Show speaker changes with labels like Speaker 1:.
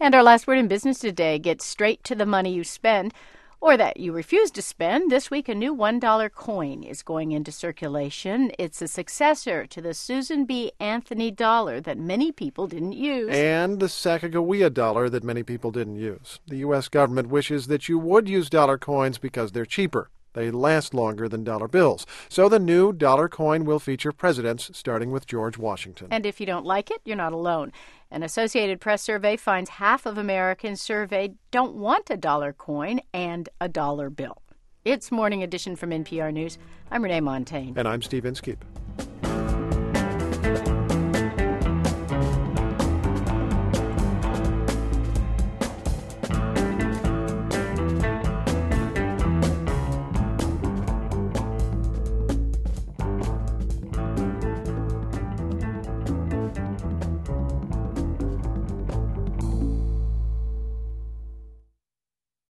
Speaker 1: And our last word in business today: get straight to the money you spend or that you refuse to spend. This week, a new $1 coin is going into circulation. It's a successor to the Susan B. Anthony dollar that many people didn't use.
Speaker 2: And the Sacagawea dollar that many people didn't use. The U.S. government wishes that you would use dollar coins because they're cheaper. They last longer than dollar bills. So the new dollar coin will feature presidents, starting with George Washington.
Speaker 1: And if you don't like it, you're not alone. An Associated Press survey finds half of Americans surveyed don't want a dollar coin and a dollar bill. It's Morning Edition from NPR News. I'm Renee Montagne.
Speaker 2: And I'm Steve Inskeep.